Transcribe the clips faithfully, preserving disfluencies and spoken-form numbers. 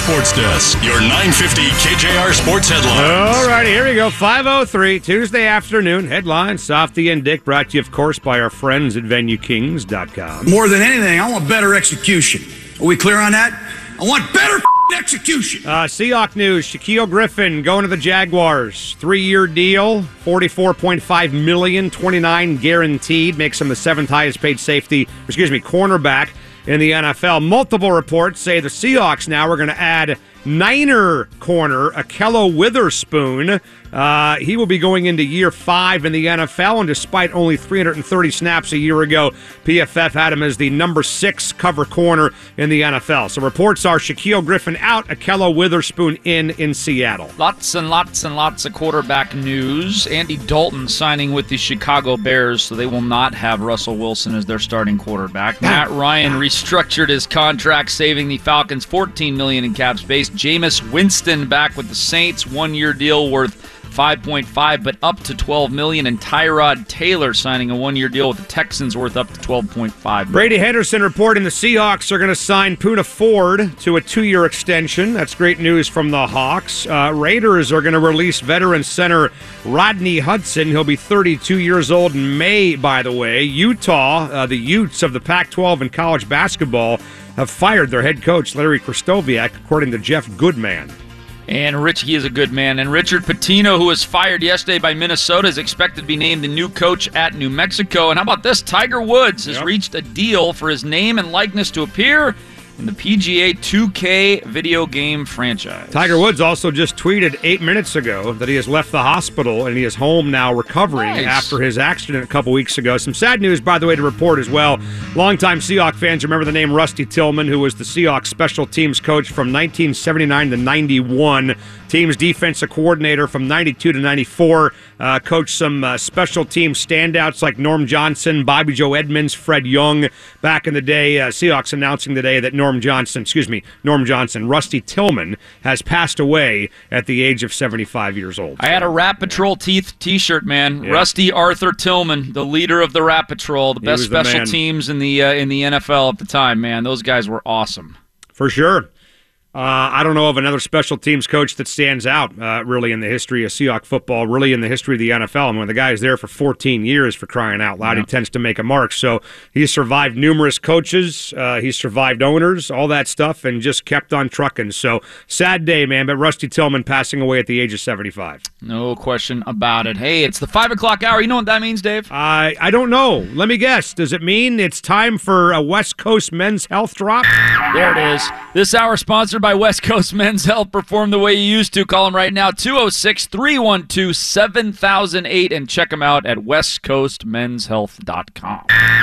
Sports Desk, your nine fifty K J R Sports headlines. All righty, here we go. five oh three, Tuesday afternoon. Headlines, Softy and Dick, brought to you, of course, by our friends at venue kings dot com. More than anything, I want better execution. Are we clear on that? I want better execution. Uh, Seahawk news, Shaquille Griffin going to the Jaguars. Three-year deal, forty-four point five million dollars, twenty-nine guaranteed. Makes him the seventh highest paid safety, excuse me, cornerback in the N F L. Multiple reports say the Seahawks now are going to add Niner corner Ahkello Witherspoon. Uh, he will be going into year five in the N F L, and despite only three hundred thirty snaps a year ago, P F F had him as the number six cover corner in the N F L. So reports are Shaquille Griffin out, Ahkello Witherspoon in in Seattle. Lots and lots and lots of quarterback news. Andy Dalton signing with the Chicago Bears, so they will not have Russell Wilson as their starting quarterback. Matt Ryan restructured his contract, saving the Falcons fourteen million dollars in cap space. Jameis Winston back with the Saints, one-year deal worth five point five, but up to twelve million dollars, and Tyrod Taylor signing a one-year deal with the Texans worth up to twelve point five. Brady Henderson reporting the Seahawks are going to sign Poona Ford to a two-year extension. That's great news from the Hawks. Uh, Raiders are going to release veteran center Rodney Hudson. He'll be thirty-two years old in May, by the way. Utah, uh, the Utes of the Pac twelve in college basketball, have fired their head coach, Larry Krystkowiak, according to Jeff Goodman. And Rich, he is a good man. And Richard Pitino, who was fired yesterday by Minnesota, is expected to be named the new coach at New Mexico. And how about this? Tiger Woods has yep. reached a deal for his name and likeness to appear in the P G A two K video game franchise. Tiger Woods also just tweeted eight minutes ago that he has left the hospital and he is home now recovering nice. after his accident a couple weeks ago. Some sad news, by the way, to report as well. Longtime Seahawks fans remember the name Rusty Tillman, who was the Seahawks special teams coach from nineteen seventy-nine to ninety-one. Team's defensive coordinator from ninety-two to ninety-four. Uh, coached some uh, special team standouts like Norm Johnson, Bobby Joe Edmonds, Fred Young. Back in the day, uh, Seahawks announcing today that Norm Johnson, excuse me, Norm Johnson, Rusty Tillman, has passed away at the age of seventy-five years old. I had a Rat Patrol teeth t-shirt, man. Yeah. Rusty Arthur Tillman, the leader of the Rat Patrol, the best the special man. teams in the uh, in the N F L at the time, man. Those guys were awesome. For sure. Uh, I don't know of another special teams coach that stands out uh, really in the history of Seahawk football, really in the history of the N F L. I mean, when the guy is there for fourteen years, for crying out loud, yeah. he tends to make a mark. So he's survived numerous coaches, uh, he's survived owners, all that stuff, and just kept on trucking. So sad day, man, but Rusty Tillman passing away at the age of seventy-five. No question about it. Hey, it's the five o'clock hour. You know what that means, Dave? I I don't know. Let me guess. Does it mean it's time for a West Coast Men's Health drop? There it is. This hour sponsored by West Coast Men's Health. Perform the way you used to. Call them right now, two oh six, three one two, seven thousand eight, and check them out at west coast men's health dot com.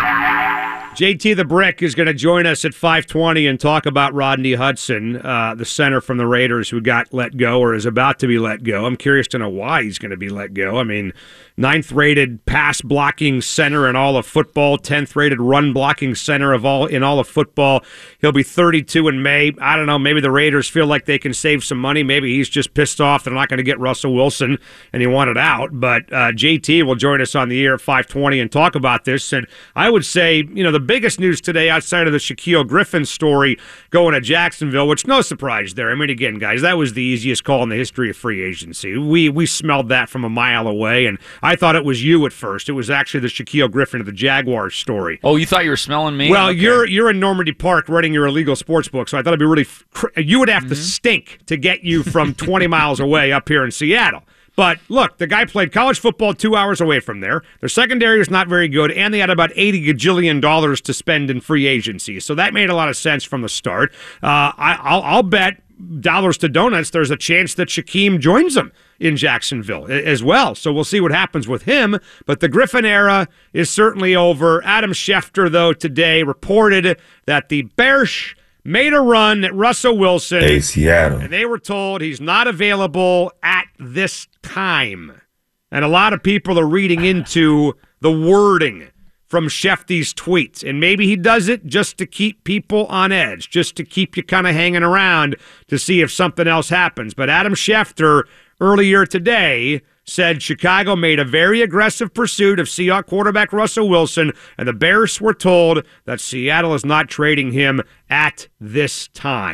J T the Brick is going to join us at five twenty and talk about Rodney Hudson, uh, the center from the Raiders who got let go or is about to be let go. I'm curious to know why he's going to be let go. I mean, ninth-rated pass-blocking center in all of football, tenth-rated run-blocking center of all in all of football. He'll be thirty-two in May. I don't know, maybe the Raiders feel like they can save some money. Maybe he's just pissed off they're not going to get Russell Wilson and he wanted out. But uh, J T will join us on the air at five twenty and talk about this. And I would say, you know, the biggest news today outside of the Shaquille Griffin story going to Jacksonville, which no surprise there. I mean, again, guys, that was the easiest call in the history of free agency. We we smelled that from a mile away, and I thought it was you at first. It was actually the Shaquille Griffin of the Jaguars story. Oh, you thought you were smelling me? Well, okay. you're you're in Normandy Park running your illegal sports book, so I thought it'd be really cr- you would have mm-hmm. to stink to get you from twenty miles away up here in Seattle. But look, the guy played college football two hours away from there. Their secondary is not very good, and they had about eighty gajillion dollars to spend in free agency. So that made a lot of sense from the start. Uh, I, I'll, I'll bet dollars to donuts there's a chance that Shaquem joins them in Jacksonville as well. So we'll see what happens with him. But the Griffin era is certainly over. Adam Schefter, though, today reported that the Bears made a run at Russell Wilson. Hey, Seattle. And they were told he's not available at this time. And a lot of people are reading into the wording from Shefty's tweets. And maybe he does it just to keep people on edge, just to keep you kind of hanging around to see if something else happens. But Adam Schefter earlier today said Chicago made a very aggressive pursuit of Seahawks quarterback Russell Wilson, and the Bears were told that Seattle is not trading him at this time.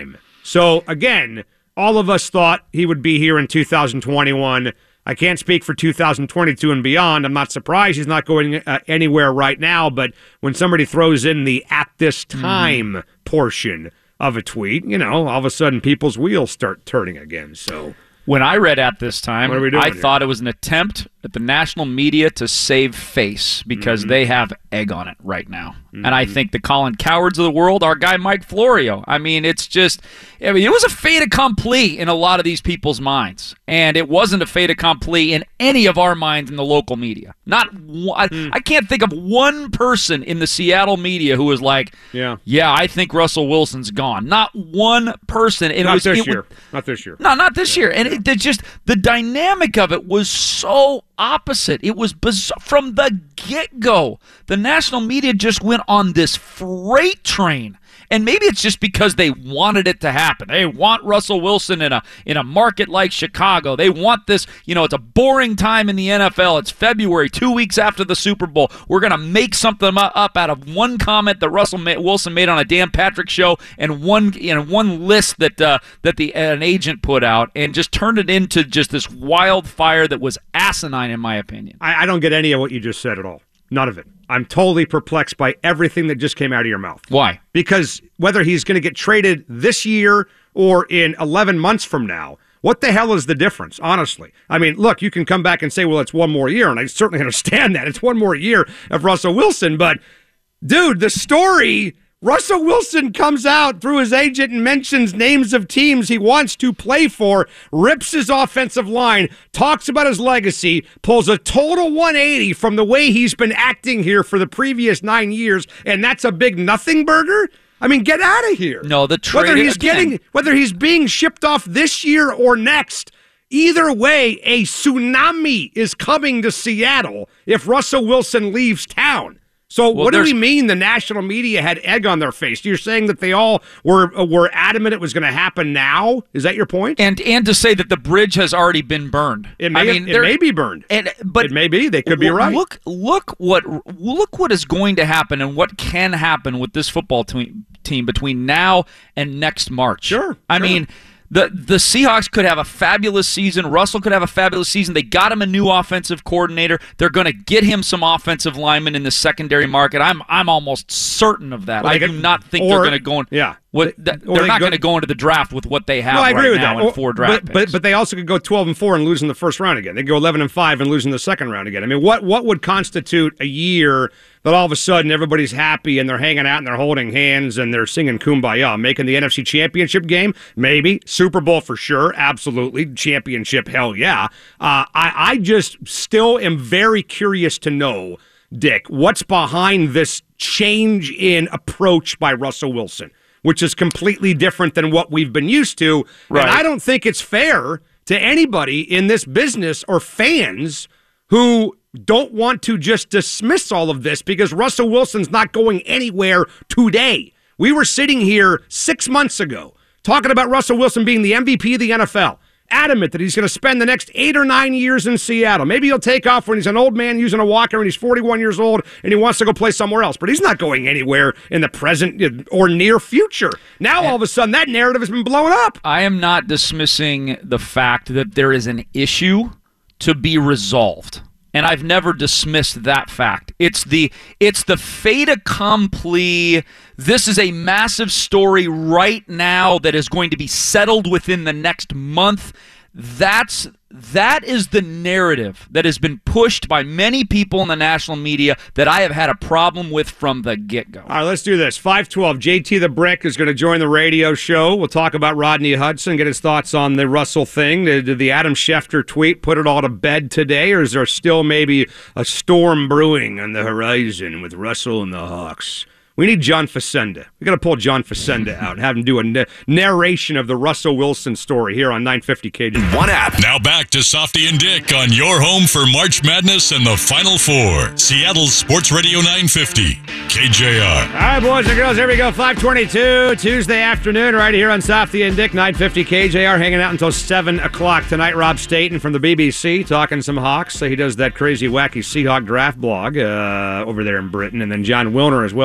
So, again, all of us thought he would be here in two thousand twenty-one. I can't speak for two thousand twenty-two and beyond. I'm not surprised he's not going uh, anywhere right now, but when somebody throws in the at this time mm-hmm. portion of a tweet, you know, all of a sudden people's wheels start turning again. So when I read at this time, I here? thought it was an attempt at the national media to save face because mm-hmm. they have egg on it right now. Mm-hmm. And I think the Colin Cowards of the world, our guy Mike Florio, I mean, it's just, I mean, it was a fait accompli in a lot of these people's minds. And it wasn't a fait accompli in any of our minds in the local media. Not one, mm. I can't think of one person in the Seattle media who was like, yeah, yeah I think Russell Wilson's gone. Not one person. And not it was, this it year. Was, not this year. No, not this yeah. year. And it, it just, the dynamic of it was so opposite. It was bizarre. From the get-go, the national media just went on this freight train. And maybe it's just because they wanted it to happen. They want Russell Wilson in a in a market like Chicago. They want this, you know, it's a boring time in the N F L. It's February, two weeks after the Super Bowl. We're going to make something up out of one comment that Russell Wilson made on a Dan Patrick show and one, you know, one list that uh, that the an agent put out and just turned it into just this wildfire that was asinine, in my opinion. I, I don't get any of what you just said at all. None of it. I'm totally perplexed by everything that just came out of your mouth. Why? Because whether he's going to get traded this year or in eleven months from now, what the hell is the difference, honestly? I mean, look, you can come back and say, well, it's one more year, and I certainly understand that. It's one more year of Russell Wilson, but, dude, the story... Russell Wilson comes out through his agent and mentions names of teams he wants to play for, rips his offensive line, talks about his legacy, pulls a total one eighty from the way he's been acting here for the previous nine years, and that's a big nothing burger? I mean, get out of here. No, the trade whether he's again. getting whether he's being shipped off this year or next, either way, a tsunami is coming to Seattle if Russell Wilson leaves town. So well, what do we mean the national media had egg on their face? You're saying that they all were uh, were adamant it was going to happen now? Is that your point? And and to say that the bridge has already been burned. It may, I mean, it may be burned. And, but it may be. They could be right. Look, look what look what is going to happen and what can happen with this football team, team between now and next March. Sure. I sure. mean, The the Seahawks could have a fabulous season. Russell could have a fabulous season. They got him a new offensive coordinator. They're going to get him some offensive linemen in the secondary market. I'm I'm almost certain of that. Well, I do get, not think or, they're going to go in. Yeah. What, they're they not going to go into the draft with what they have no, I agree right with now that. in four draft but, picks. But, but they also could go twelve and four and lose in the first round again. They go eleven and five and lose in the second round again. I mean, what what would constitute a year that all of a sudden everybody's happy and they're hanging out and they're holding hands and they're singing Kumbaya, making the N F C Championship game? Maybe. Super Bowl for sure. Absolutely. Championship, hell yeah. Uh, I, I just still am very curious to know, Dick, what's behind this change in approach by Russell Wilson, which is completely different than what we've been used to. Right. And I don't think it's fair to anybody in this business or fans who don't want to just dismiss all of this because Russell Wilson's not going anywhere today. We were sitting here six months ago talking about Russell Wilson being the M V P of the N F L, adamant that he's going to spend the next eight or nine years in Seattle. Maybe he'll take off when he's an old man using a walker and he's forty-one years old and he wants to go play somewhere else. But he's not going anywhere in the present or near future. Now, all of a sudden, that narrative has been blown up. I am not dismissing the fact that there is an issue to be resolved. And I've never dismissed that fact. It's the it's the fait accompli. This is a massive story right now that is going to be settled within the next month. That's that is the narrative that has been pushed by many people in the national media that I have had a problem with from the get-go. All right, let's do this. five twelve, J T the Brick is going to join the radio show. We'll talk about Rodney Hudson, get his thoughts on the Russell thing. Did, did the Adam Schefter tweet put it all to bed today, or is there still maybe a storm brewing on the horizon with Russell and the Hawks? We need John Facenda. We got to pull John Facenda out and have him do a na- narration of the Russell Wilson story here on nine fifty K J. One app. Now back to Softy and Dick on your home for March Madness and the Final Four. Seattle's Sports Radio nine fifty K J R. All right, boys and girls, here we go. five twenty-two, Tuesday afternoon, right here on Softy and Dick, nine fifty K J R, hanging out until seven o'clock tonight. Rob Staten from the B B C talking some Hawks. So he does that crazy, wacky Seahawk draft blog uh, over there in Britain. And then John Wilner as well, six twenty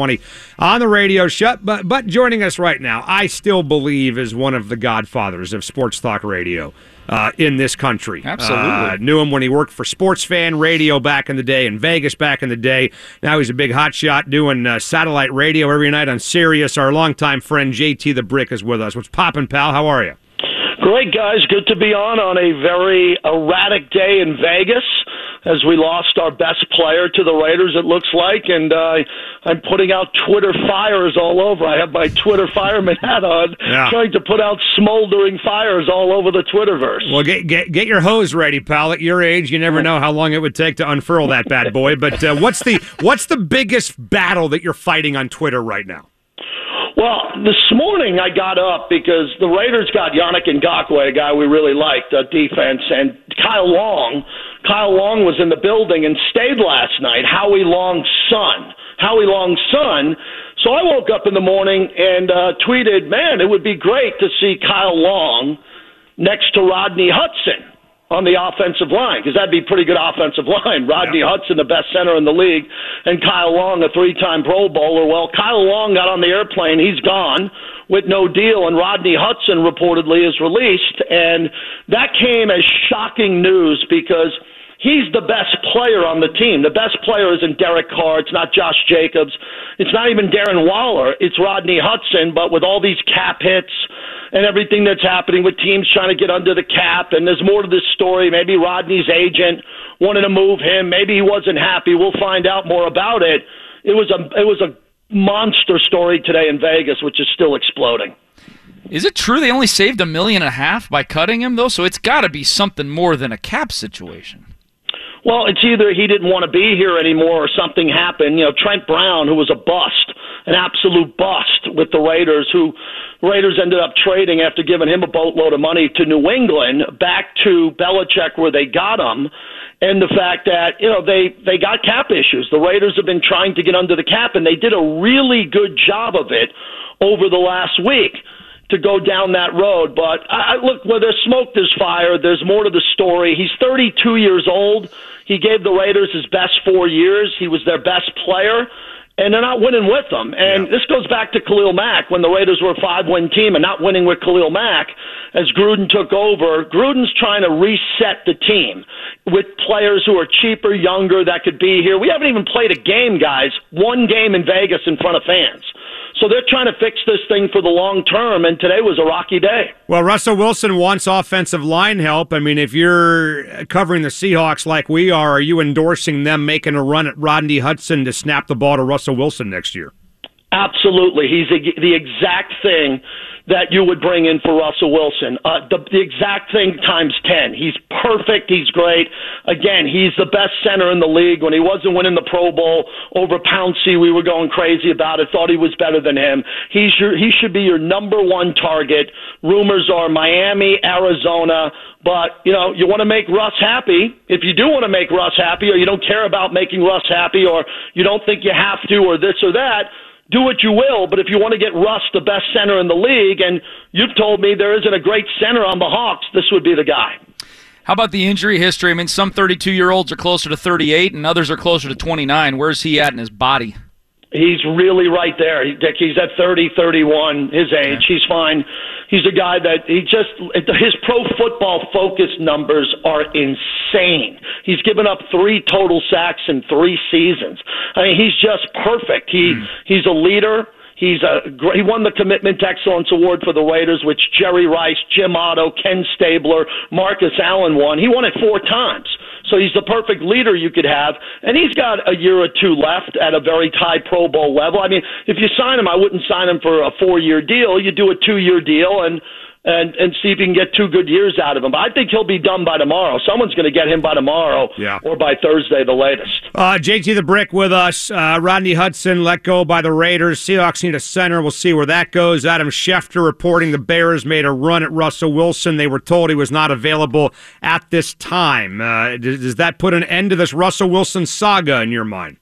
twenty on the radio show. But, but joining us right now, I still believe is one of the godfathers of sports talk radio. Uh, in this country. Absolutely. Uh, knew him when he worked for Sports Fan Radio back in the day, in Vegas back in the day. Now he's a big hotshot doing uh, satellite radio every night on Sirius. Our longtime friend J T the Brick is with us. What's poppin', pal? How are you? Great, guys. Good to be on on a very erratic day in Vegas as we lost our best player to the Raiders, it looks like, and uh, I'm putting out Twitter fires all over. I have my Twitter fireman hat on, yeah. trying to put out smoldering fires all over the Twitterverse. Well, get, get get your hose ready, pal. At your age, you never know how long it would take to unfurl that bad boy. But uh, what's the what's the biggest battle that you're fighting on Twitter right now? Well, this morning I got up because the Raiders got Yannick Ngakoue, a guy we really liked, uh, defense, and Kyle Long. Kyle Long was in the building and stayed last night, Howie Long's son. Howie Long's son. So I woke up in the morning and uh, tweeted, man, it would be great to see Kyle Long next to Rodney Hudson on the offensive line, because that'd be a pretty good offensive line. Rodney yeah. Hudson, the best center in the league, and Kyle Long, a three-time Pro Bowler. Well, Kyle Long got on the airplane. He's gone with no deal, and Rodney Hudson reportedly is released. And that came as shocking news because he's the best player on the team. The best player isn't Derek Carr. It's not Josh Jacobs. It's not even Darren Waller. It's Rodney Hudson, but with all these cap hits and everything that's happening with teams trying to get under the cap, and there's more to this story. Maybe Rodney's agent wanted to move him. Maybe he wasn't happy. We'll find out more about it. It was a it was a monster story today in Vegas, which is still exploding. Is it true they only saved a million and a half by cutting him, though? So it's got to be something more than a cap situation. Well, it's either he didn't want to be here anymore or something happened. You know, Trent Brown, who was a bust, an absolute bust with the Raiders, who Raiders ended up trading after giving him a boatload of money to New England, back to Belichick where they got him, and the fact that, you know, they, they got cap issues. The Raiders have been trying to get under the cap, and they did a really good job of it over the last week to go down that road. But I, look, where there's smoke, there's fire. There's more to the story. He's thirty-two years old. He gave the Raiders his best four years. He was their best player, and they're not winning with him. And yeah. this goes back to Khalil Mack when the Raiders were a five-win team and not winning with Khalil Mack. As Gruden took over, Gruden's trying to reset the team with players who are cheaper, younger, that could be here. We haven't even played a game, guys, one game in Vegas in front of fans. So they're trying to fix this thing for the long term, and today was a rocky day. Well, Russell Wilson wants offensive line help. I mean, if you're covering the Seahawks like we are, are you endorsing them making a run at Rodney Hudson to snap the ball to Russell Wilson next year? Absolutely. He's the exact thing that you would bring in for Russell Wilson. Uh, the, the exact thing times ten. He's perfect. He's great. Again, he's the best center in the league. When he wasn't winning the Pro Bowl over Pouncey, we were going crazy about it, thought he was better than him. He's your, he should be your number one target. Rumors are Miami, Arizona. But, you know, you want to make Russ happy. If you do want to make Russ happy, or you don't care about making Russ happy, or you don't think you have to, or this or that, do what you will, but if you want to get Russ the best center in the league, and you've told me there isn't a great center on the Hawks, this would be the guy. How about the injury history? I mean, some thirty-two-year-olds are closer to thirty-eight, and others are closer to twenty-nine. Where's he at in his body? He's really right there, Dick. He's at thirty, thirty-one, his age. Okay. He's fine. He's a guy that he just – his pro football focus numbers are insane. He's given up three total sacks in three seasons. I mean, he's just perfect. He mm. He's a leader. He's a he won the Commitment Excellence Award for the Raiders, which Jerry Rice, Jim Otto, Ken Stabler, Marcus Allen won. He won it four times. So he's the perfect leader you could have, and he's got a year or two left at a very high Pro Bowl level. I mean, if you sign him, I wouldn't sign him for a four-year deal. You do a two-year deal and and and see if you can get two good years out of him. But I think he'll be done by tomorrow. Someone's going to get him by tomorrow yeah. or by Thursday, the latest. Uh, J T the Brick with us. Uh, Rodney Hudson let go by the Raiders. Seahawks need a center. We'll see where that goes. Adam Schefter reporting the Bears made a run at Russell Wilson. They were told he was not available at this time. Uh, does, does that put an end to this Russell Wilson saga in your mind?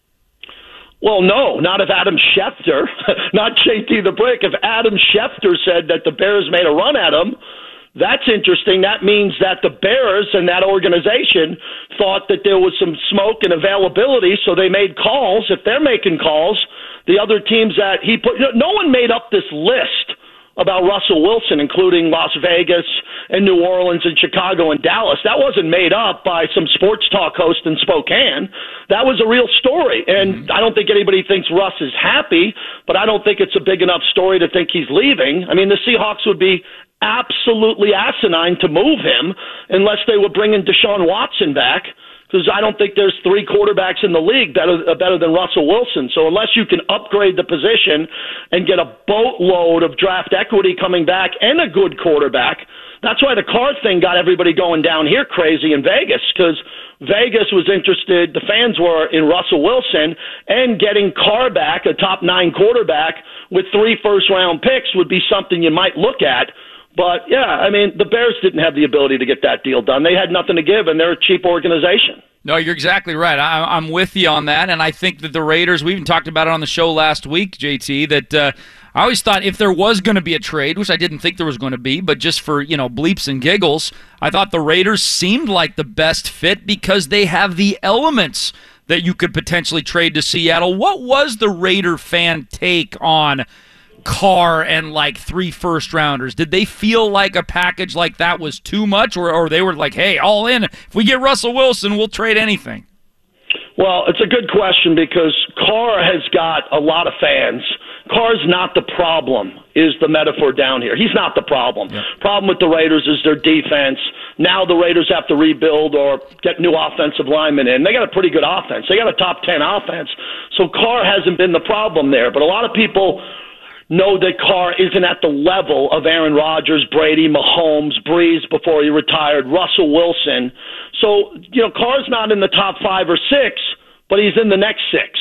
Well, no, not if Adam Schefter, not J T the Brick. If Adam Schefter said that the Bears made a run at him, that's interesting. That means that the Bears and that organization thought that there was some smoke and availability, so they made calls. If they're making calls, the other teams that he put. No one made up this list about Russell Wilson, including Las Vegas and New Orleans and Chicago and Dallas. That wasn't made up by some sports talk host in Spokane. That was a real story. And mm-hmm. I don't think anybody thinks Russ is happy, but I don't think it's a big enough story to think he's leaving. I mean, the Seahawks would be absolutely asinine to move him unless they were bringing Deshaun Watson back, because I don't think there's three quarterbacks in the league better, uh, better than Russell Wilson. So unless you can upgrade the position and get a boatload of draft equity coming back and a good quarterback, that's why the Carr thing got everybody going down here crazy in Vegas, because Vegas was interested, the fans were, in Russell Wilson, and getting Carr back, a top nine quarterback, with three first-round picks would be something you might look at. But, yeah, I mean, the Bears didn't have the ability to get that deal done. They had nothing to give, and they're a cheap organization. No, you're exactly right. I, I'm with you on that, and I think that the Raiders, we even talked about it on the show last week, J T, that uh, I always thought if there was going to be a trade, which I didn't think there was going to be, but just for, you know, bleeps and giggles, I thought the Raiders seemed like the best fit because they have the elements that you could potentially trade to Seattle. What was the Raider fan take on Carr and like three first rounders? Did they feel like a package like that was too much, or, or they were like, hey, all in, if we get Russell Wilson, we'll trade anything? Well, it's a good question because Carr has got a lot of fans. Carr's not the problem, is the metaphor down here. He's not the problem. Yeah. Problem with the Raiders is their defense. Now the Raiders have to rebuild or get new offensive linemen in. They got a pretty good offense. They got a top ten offense. So Carr hasn't been the problem there. But a lot of people know that Carr isn't at the level of Aaron Rodgers, Brady, Mahomes, Breeze before he retired, Russell Wilson. So, you know, Carr's not in the top five or six, but he's in the next six.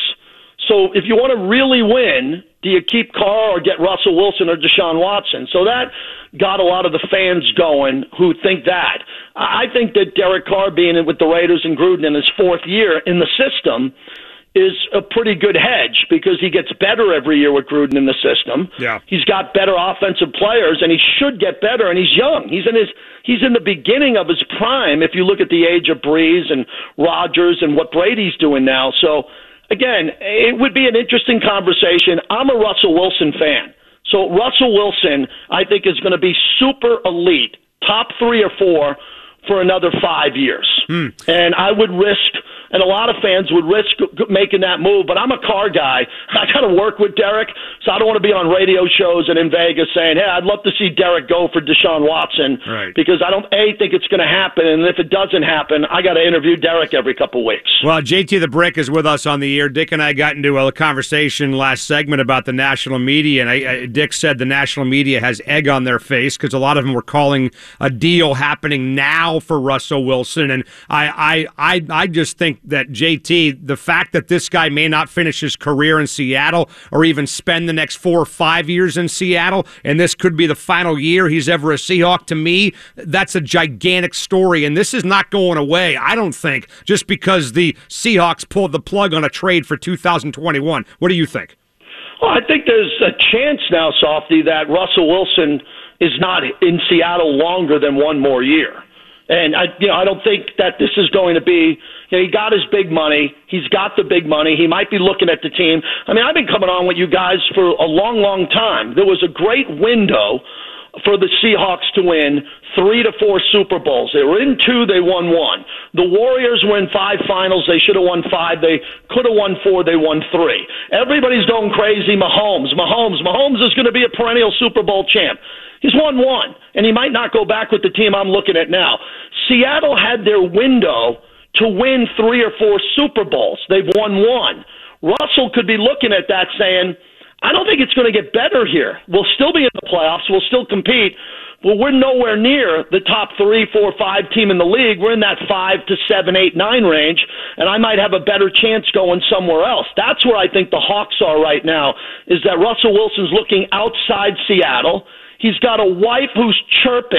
So if you want to really win, do you keep Carr or get Russell Wilson or Deshaun Watson? So that got a lot of the fans going who think that. I think that Derek Carr being in with the Raiders and Gruden in his fourth year in the system is a pretty good hedge because he gets better every year with Gruden in the system. Yeah. He's got better offensive players, and he should get better, and he's young. He's in his he's in the beginning of his prime if you look at the age of Breeze and Rodgers and what Brady's doing now. So, again, it would be an interesting conversation. I'm a Russell Wilson fan. So Russell Wilson, I think, is going to be super elite, top three or four for another five years. Hmm. And I would risk, and a lot of fans would risk making that move, but I'm a Carr guy. I got to work with Derek, so I don't want to be on radio shows and in Vegas saying, hey, I'd love to see Derek go for Deshaun Watson, right, because I don't, A, think it's going to happen, and if it doesn't happen, I got to interview Derek every couple weeks. Well, J T the Brick is with us on the air. Dick and I got into a conversation last segment about the national media, and I, I, Dick said the national media has egg on their face because a lot of them were calling a deal happening now for Russell Wilson, and I, I, I, I just think that, J T, the fact that this guy may not finish his career in Seattle or even spend the next four or five years in Seattle, and this could be the final year he's ever a Seahawk, to me, that's a gigantic story, and this is not going away, I don't think, just because the Seahawks pulled the plug on a trade for two thousand twenty-one. What do you think? Well, I think there's a chance now, Softy, that Russell Wilson is not in Seattle longer than one more year. And I, you know, I don't think that this is going to be. You know, he got his big money. He's got the big money. He might be looking at the team. I mean, I've been coming on with you guys for a long, long time. There was a great window for the Seahawks to win three to four Super Bowls. They were in two. They won one. The Warriors were in five finals. They should have won five. They could have won four. They won three. Everybody's going crazy. Mahomes, Mahomes, Mahomes is going to be a perennial Super Bowl champ. He's won one, and he might not go back with the team I'm looking at now. Seattle had their window to win three or four Super Bowls. They've won one. Russell could be looking at that saying, I don't think it's going to get better here. We'll still be in the playoffs. We'll still compete. But we're nowhere near the top three, four, five team in the league. We're in that five to seven, eight, nine range, and I might have a better chance going somewhere else. That's where I think the Hawks are right now, is that Russell Wilson's looking outside Seattle. He's got a wife who's chirping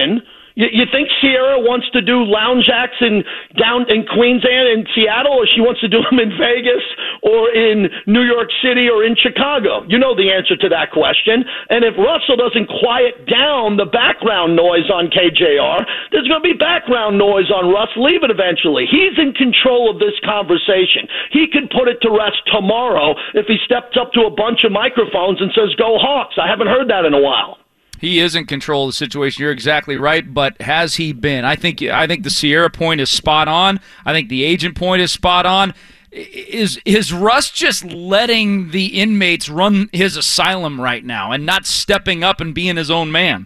You, you think Sierra wants to do lounge acts in down in Queens and in Seattle, or she wants to do them in Vegas or in New York City or in Chicago? You know the answer to that question. And if Russell doesn't quiet down the background noise on K J R, there's going to be background noise on Russ leaving eventually. He's in control of this conversation. He could put it to rest tomorrow if he steps up to a bunch of microphones and says, "Go Hawks." I haven't heard that in a while. He is in control of the situation. You're exactly right, but has he been? I think I think the Sierra point is spot on. I think the agent point is spot on. Is is Russ just letting the inmates run his asylum right now and not stepping up and being his own man?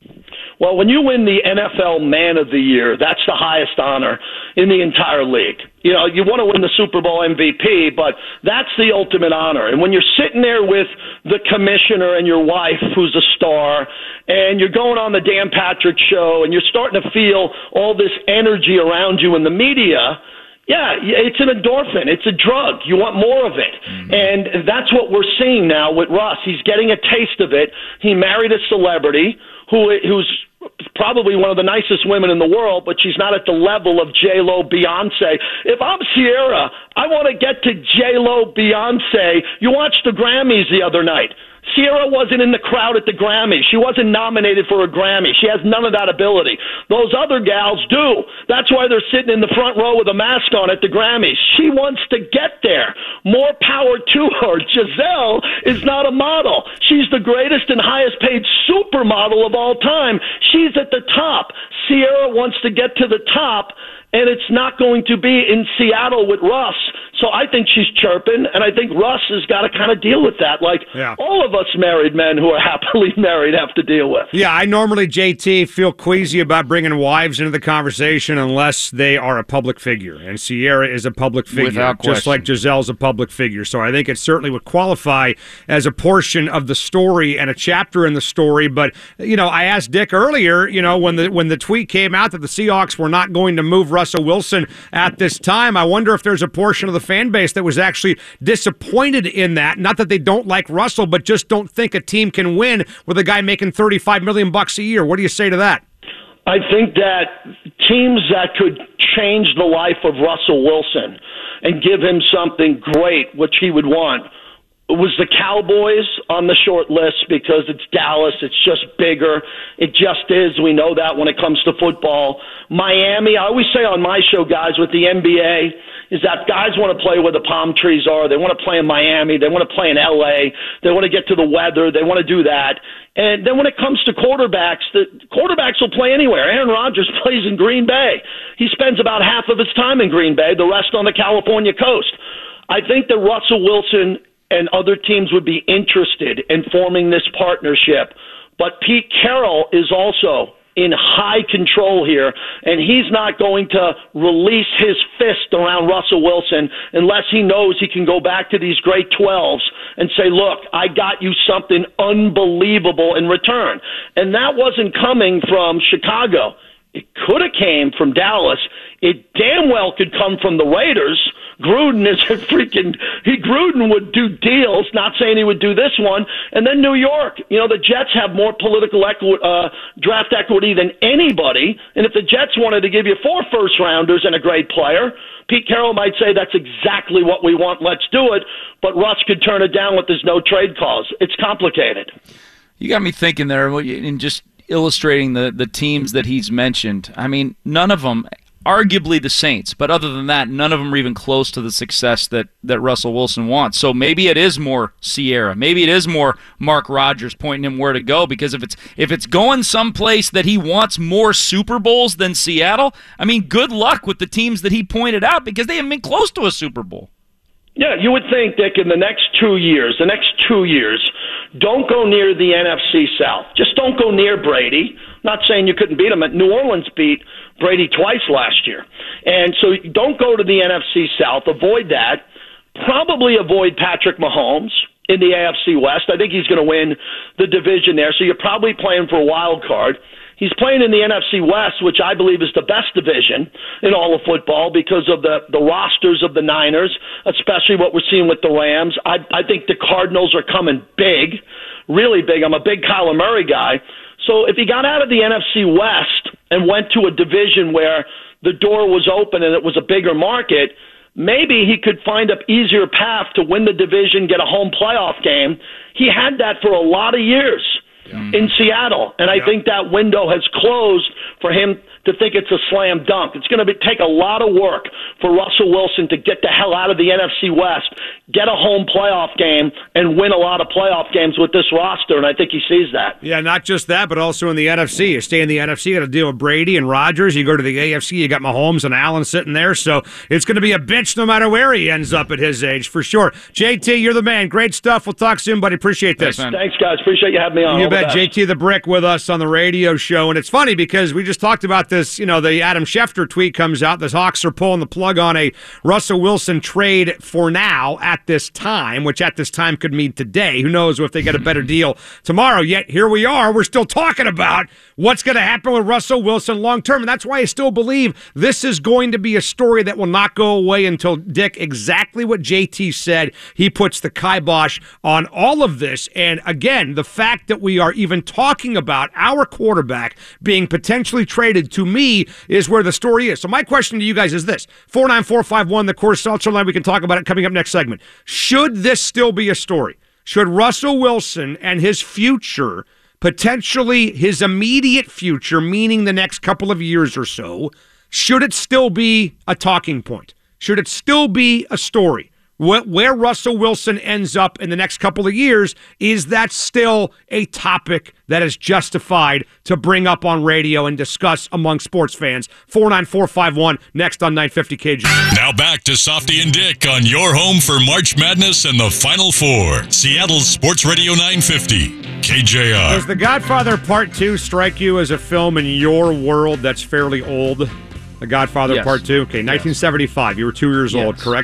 Well, when you win the N F L Man of the Year, that's the highest honor in the entire league. You know, you want to win the Super Bowl M V P, but that's the ultimate honor. And when you're sitting there with the commissioner and your wife, who's a star, and you're going on the Dan Patrick Show, and you're starting to feel all this energy around you in the media, yeah, it's an endorphin. It's a drug. You want more of it. Mm-hmm. And that's what we're seeing now with Russ. He's getting a taste of it. He married a celebrity who who's probably one of the nicest women in the world, but she's not at the level of J-Lo, Beyonce. If I'm Sierra, I want to get to J-Lo, Beyonce. You watched the Grammys the other night. Sierra wasn't in the crowd at the Grammys. She wasn't nominated for a Grammy. She has none of that ability. Those other gals do. That's why they're sitting in the front row with a mask on at the Grammys. She wants to get there. More power to her. Giselle is not a model. She's the greatest and highest paid supermodel of all time. She's at the top. Sierra wants to get to the top, and it's not going to be in Seattle with Russ. So I think she's chirping, and I think Russ has got to kind of deal with that, like yeah. all of us married men who are happily married have to deal with. Yeah, I normally, J T, feel queasy about bringing wives into the conversation unless they are a public figure, and Sierra is a public figure, just like Giselle's a public figure. So I think it certainly would qualify as a portion of the story and a chapter in the story. But, you know, I asked Dick earlier, you know, when the when the tweet came out that the Seahawks were not going to move Russell Wilson at this time, I wonder if there's a portion of the fan base that was actually disappointed in that. Not that they don't like Russell, but just don't think a team can win with a guy making thirty-five million bucks a year. What do you say to that? I think that teams that could change the life of Russell Wilson and give him something great, which he would want, was the Cowboys on the short list because it's Dallas. It's just bigger. It just is. We know that when it comes to football. Miami, I always say on my show, guys, with the N B A, is that guys want to play where the palm trees are. They want to play in Miami. They want to play in L A. They want to get to the weather. They want to do that. And then when it comes to quarterbacks, the quarterbacks will play anywhere. Aaron Rodgers plays in Green Bay. He spends about half of his time in Green Bay, the rest on the California coast. I think that Russell Wilson and other teams would be interested in forming this partnership. But Pete Carroll is also in high control here, and he's not going to release his fist around Russell Wilson unless he knows he can go back to these great twelves and say, look, I got you something unbelievable in return. And that wasn't coming from Chicago. It could have came from Dallas. It damn well could come from the Raiders. Gruden is a freaking he Gruden would do deals, not saying he would do this one. And then New York, you know, the Jets have more political equi- uh, draft equity than anybody. And if the Jets wanted to give you four first rounders and a great player, Pete Carroll might say that's exactly what we want. Let's do it. But Russ could turn it down with his no trade clause. It's complicated. You got me thinking there, and just illustrating the the teams that he's mentioned. I mean, none of them. Arguably the Saints, but other than that, none of them are even close to the success that, that Russell Wilson wants. So maybe it is more Sierra. Maybe it is more Mark Rodgers pointing him where to go, because if it's if it's going someplace that he wants more Super Bowls than Seattle, I mean, good luck with the teams that he pointed out, because they haven't been close to a Super Bowl. Yeah, you would think, Dick, in the next two years, the next two years, don't go near the N F C South. Just don't go near Brady. Not saying you couldn't beat him. New Orleans beat Brady twice last year. And so don't go to the N F C South. Avoid that. Probably avoid Patrick Mahomes in the A F C West. I think he's going to win the division there. So you're probably playing for a wild card. He's playing in the N F C West, which I believe is the best division in all of football because of the, the rosters of the Niners, especially what we're seeing with the Rams. I, I think the Cardinals are coming big, really big. I'm a big Kyler Murray guy. So if he got out of the N F C West and went to a division where the door was open and it was a bigger market, maybe he could find an easier path to win the division, get a home playoff game. He had that for a lot of years yeah. in Seattle, and I yeah. think that window has closed for him to think it's a slam dunk. It's going to take a lot of work for Russell Wilson to get the hell out of the N F C West, get a home playoff game, and win a lot of playoff games with this roster, and I think he sees that. Yeah, not just that, but also in the N F C. You stay in the N F C, you got to deal with Brady and Rodgers. You go to the A F C, you got Mahomes and Allen sitting there, so it's going to be a bitch no matter where he ends up at his age, for sure. J T, you're the man. Great stuff. We'll talk soon, buddy. Appreciate this. Thanks, Thanks guys. Appreciate you having me on. You All bet. J T the Brick with us on the radio show, and it's funny because we just talked about this, you know, the Adam Schefter tweet comes out. The Hawks are pulling the plug on a Russell Wilson trade for now at this time, which at this time could mean today. Who knows if they get a better deal tomorrow. Yet here we are. We're still talking about what's going to happen with Russell Wilson long term. And that's why I still believe this is going to be a story that will not go away until, Dick, exactly what J T said. He puts the kibosh on all of this. And again, the fact that we are even talking about our quarterback being potentially traded, to me, is where the story is. So my question to you guys is this. four nine four five one, the Coors Seltzer line. We can talk about it coming up next segment. Should this still be a story? Should Russell Wilson and his future, potentially his immediate future, meaning the next couple of years or so, should it still be a talking point? Should it still be a story? Where Russell Wilson ends up in the next couple of years, is that still a topic that is justified to bring up on radio and discuss among sports fans? four nine four five one, next on nine fifty K J. Now back to Softy and Dick on your home for March Madness and the Final Four. Seattle's Sports Radio nine fifty, K J R. Does The Godfather Part two strike you as a film in your world that's fairly old? The Godfather yes. Part two? Okay, nineteen seventy-five. You were two years yes. old, correct?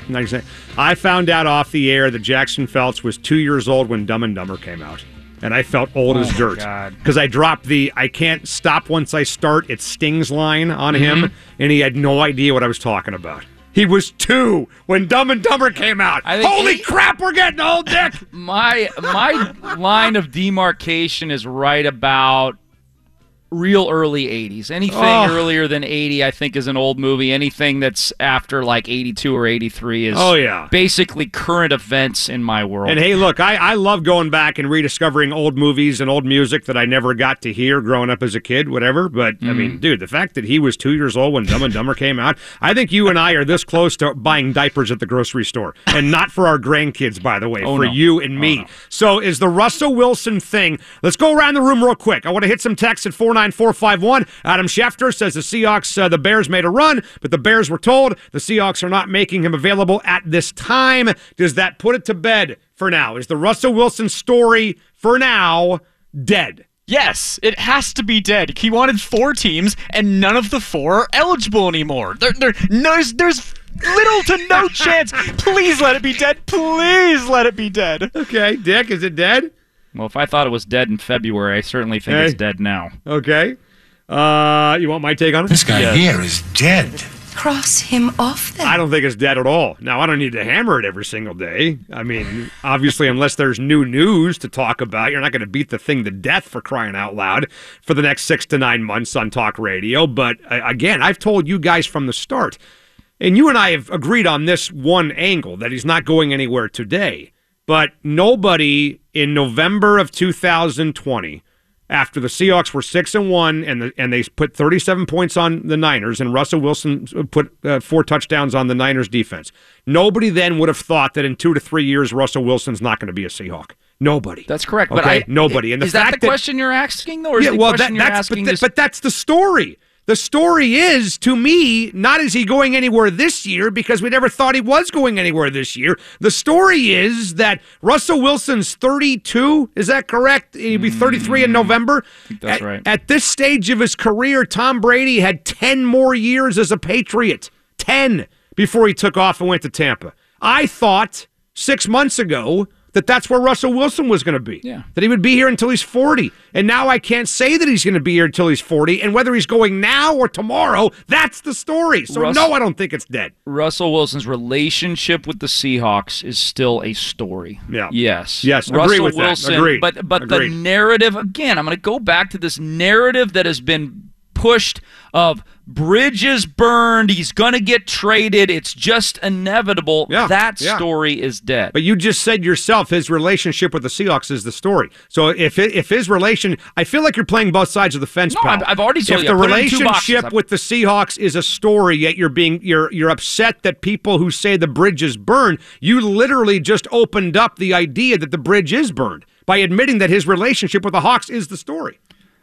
I found out off the air that Jackson Phelps was two years old when Dumb and Dumber came out. And I felt old oh as dirt. Because I dropped the I can't stop once I start, it stings line on mm-hmm. him, and he had no idea what I was talking about. He was two when Dumb and Dumber came out. Holy he, crap, we're getting old, Dick! My, my line of demarcation is right about real early eighties. Anything oh. earlier than eighty, I think, is an old movie. Anything that's after like eighty-two or eighty-three is oh, yeah. basically current events in my world. And hey, look, I, I love going back and rediscovering old movies and old music that I never got to hear growing up as a kid, whatever. But, mm. I mean, dude, the fact that he was two years old when Dumb and Dumber came out, I think you and I are this close to buying diapers at the grocery store. And not for our grandkids, by the way, oh, for no. you and me. Oh, no. So is the Russell Wilson thing, let's go around the room real quick. I want to hit some texts at four nine four five one. Adam Schefter says the Seahawks, uh, the Bears made a run, but the Bears were told the Seahawks are not making him available at this time. Does that put it to bed for now? Is the Russell Wilson story for now dead? Yes, it has to be dead. He wanted four teams, and none of the four are eligible anymore. There, there, there's, there's little to no chance. Please let it be dead. Please let it be dead. Okay, Dick, is it dead? Well, if I thought it was dead in February, I certainly think hey. it's dead now. Okay. Uh, you want my take on it? This guy yes. here is dead. Cross him off then. I don't think it's dead at all. Now, I don't need to hammer it every single day. I mean, obviously, unless there's new news to talk about, you're not going to beat the thing to death, for crying out loud, for the next six to nine months on talk radio. But uh, again, I've told you guys from the start, and you and I have agreed on this one angle, that he's not going anywhere today. But nobody in November of two thousand twenty, after the Seahawks were six and one, and the, and they put thirty-seven points on the Niners, and Russell Wilson put uh, four touchdowns on the Niners defense, nobody then would have thought that in two to three years Russell Wilson's not going to be a Seahawk. Nobody. That's correct. Okay? But I, nobody. And the is fact that the that, question you're asking, though? Or is yeah, the well, question that, you're that's asking but, just... but that's the story. The story is, to me, not is he going anywhere this year, because we never thought he was going anywhere this year. The story is that Russell Wilson's thirty-two. Is that correct? He'll be thirty-three in November. I think that's at, right. At this stage of his career, Tom Brady had ten more years as a Patriot. ten before he took off and went to Tampa. I thought six months ago that that's where Russell Wilson was going to be. Yeah. That he would be here until he's forty. And now I can't say that he's going to be here until he's forty. And whether he's going now or tomorrow, that's the story. So, Russell, no, I don't think it's dead. Russell Wilson's relationship with the Seahawks is still a story. Yeah. Yes. Yes, Russell agree with Wilson, that. Agreed. But, but Agreed. the narrative, again, I'm going to go back to this narrative that has been pushed of bridges burned, he's going to get traded, it's just inevitable, Yeah, that yeah. story is dead. But you just said yourself his relationship with the Seahawks is the story. So if it, if his relation, I feel like you're playing both sides of the fence, No, pal. I've- I've already told if you, I the put it in two relationship boxes. with the Seahawks is a story, yet you're being you're you're upset that people who say the bridge is burned, you literally just opened up the idea that the bridge is burned by admitting that his relationship with the Hawks is the story.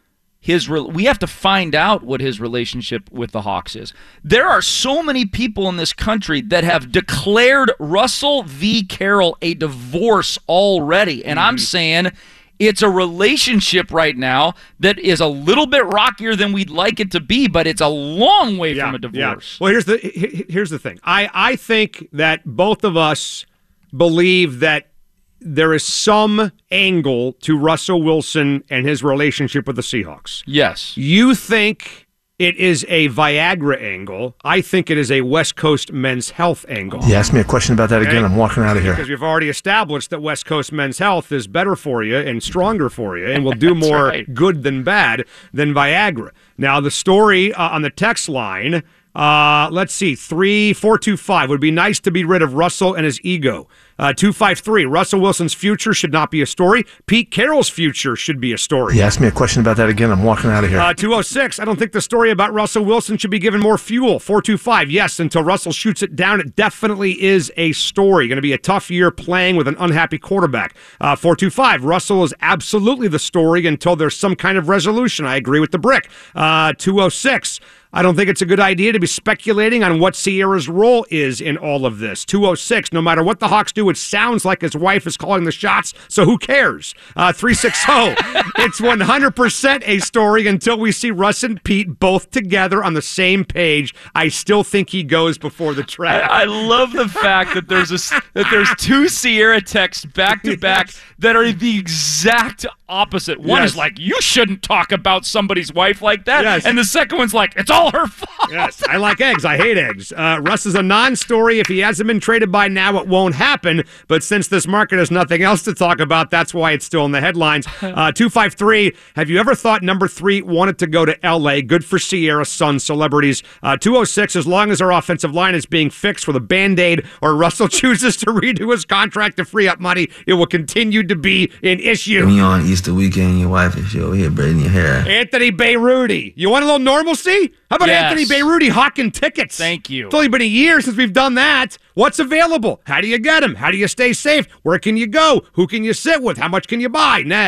His re- we have to find out what his relationship with the Hawks is. There are so many people in this country that have declared Russell V. Carroll a divorce already, and I'm saying it's a relationship right now that is a little bit rockier than we'd like it to be, but it's a long way from a divorce. Well, here's the he- he- here's the thing. I I think that both of us believe that there is some angle to Russell Wilson and his relationship with the Seahawks. Yes. You think it is a Viagra angle. I think it is a West Coast Men's Health angle. You asked me a question about that Okay? again. I'm walking out of here. Because we've already established that West Coast Men's Health is better for you and stronger for you and will do That's more right. good than bad than Viagra. Now, the story uh, on the text line, uh, let's see, three four two five would be nice to be rid of Russell and his ego. Uh, two five three, Russell Wilson's future should not be a story. Pete Carroll's future should be a story. You asked me a question about that again. I'm walking out of here. Uh, two oh six, I don't think the story about Russell Wilson should be given more fuel. four two five, yes, until Russell shoots it down, it definitely is a story. Going to be a tough year playing with an unhappy quarterback. Uh, four two five, Russell is absolutely the story until there's some kind of resolution. I agree with the brick. Uh, two oh six, I don't think it's a good idea to be speculating on what Sierra's role is in all of this. two oh six, no matter what the Hawks do, it sounds like his wife is calling the shots, so who cares? Uh, three sixty, it's one hundred percent a story until we see Russ and Pete both together on the same page. I still think he goes before the trap. I, I love the fact that there's a, s- that there's two Sierra texts back to back that are the exact opposite. One Yes. is like, you shouldn't talk about somebody's wife like that, Yes. and the second one's like, it's all her fault. Yes, I like eggs. I hate eggs. Uh, Russ is a non-story. If he hasn't been traded by now, it won't happen. But since this market has nothing else to talk about, that's why it's still in the headlines. Uh, two five three, have you ever thought number three wanted to go to L A? Good for Sierra, son, celebrities. Uh, two oh six, as long as our offensive line is being fixed with a Band-Aid or Russell chooses to redo his contract to free up money, it will continue to be an issue. When you're on Easter weekend, your wife is over here braiding your hair. Anthony Beiruti. You want a little normalcy? How about Yes. Anthony Beiruti hawking tickets? Thank you. It's only been a year since we've done that. What's available? How do you get them? How do you stay safe? Where can you go? Who can you sit with? How much can you buy? Next.